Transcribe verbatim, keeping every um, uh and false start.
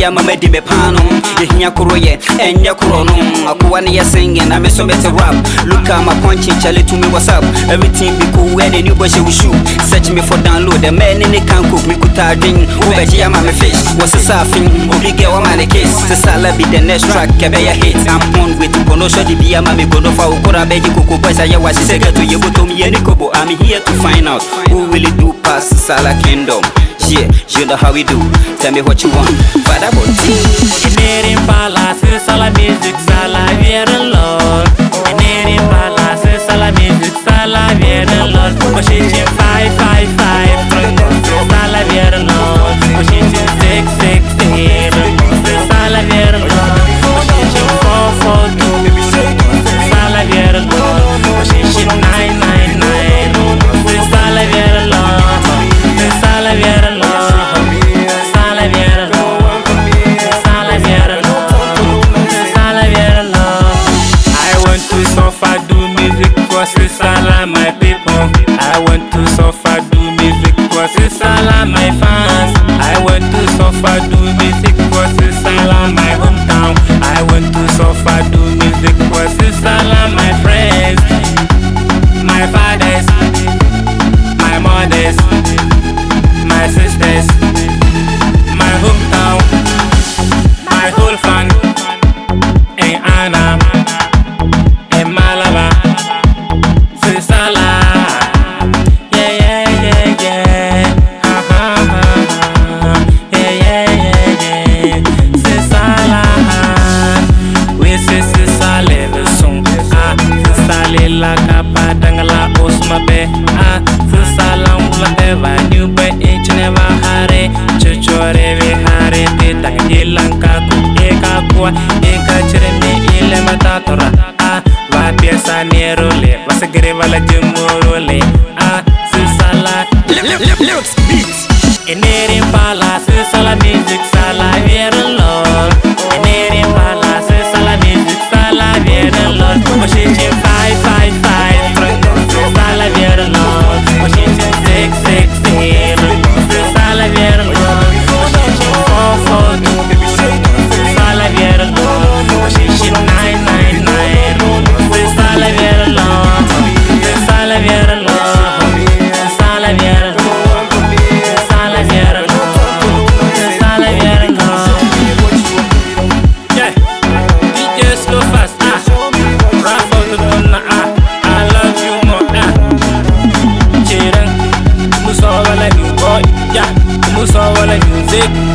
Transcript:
ya mama di me pano. Ye kuroye, enya kurono. Akuwani ya singing, I'm so better rap. Look at my punching, Charlie to me what's up. Everything be cool when a new boy will shoot. Search me for download, the man in the can cook me could drink. Ubeji ya mama fish, what's a surfing? Oblige wa man a kiss. The salad be the next track, Kabeya hit. I'm on with Kono Shodi be a mami Kono fa ukora beji kuku boys. I was a second to you, but to me any kobo. I'm here to find out who will it do pass Sala Kingdom. Yeah, you know how we do. Tell me what you want. Father Boti. In Palace, Sala music, Sala Viera Lord. In Palace, Sala music, Sala Viera Lord. Pushing five, five, five. Sala Viera Lord. Pushing six, six, eight. Sala Viera Lord. Pushing four, four, two. Sala Viera Lord. Pushing nine, nine, nine. Sala Viera Lord. Sala Viera Lord. Sala Viera Lord. Sala Viera Lord. Sala Viera Lord. I want to suffer, do music for Sala, my people. I want to suffer, do music for Sala, my fans. I want to suffer, do music for Sala, my hometown. I want to suffer, do music for Sala, my friends, my fathers, my mothers, my sisters, my hometown, my whole fan, in Anna, in Malaba, Sala. Yeah, yeah, yeah, yeah. Ha, ha, ha, ha. Yeah, yeah, yeah, yeah. Sala. We say Sala the song. Ah, Sala la capa dangala osmabe. Ah, Sala mula eva new boy inch never hare. Chuchore we hare te tangilanka ku eka kwa eka chreme ile matatora. Ah, va pieza nerole, va se greva la jumurole. Ah, Sala. Let's beat. In Palace, Sala music, Sala Viera Lord. In Palace, Sala music, Sala Viera Lord. Pushing five, five, five. Sala Viera Lord. Pushing six, six, eight. Sala Viera Lord. Pushing four, four, two. Sala Viera Lord. Pushing nine, nine, nine. Sala Viera Lord. Sala Viera Lord. Sala Viera Lord. Sala Viera Lord. Sala Viera Lord. Yeah, D J slow fast. Ah, rap out the donna. Ah, I love you more. Ah, Chirang, muso wala you boy. Yeah, muso wala music.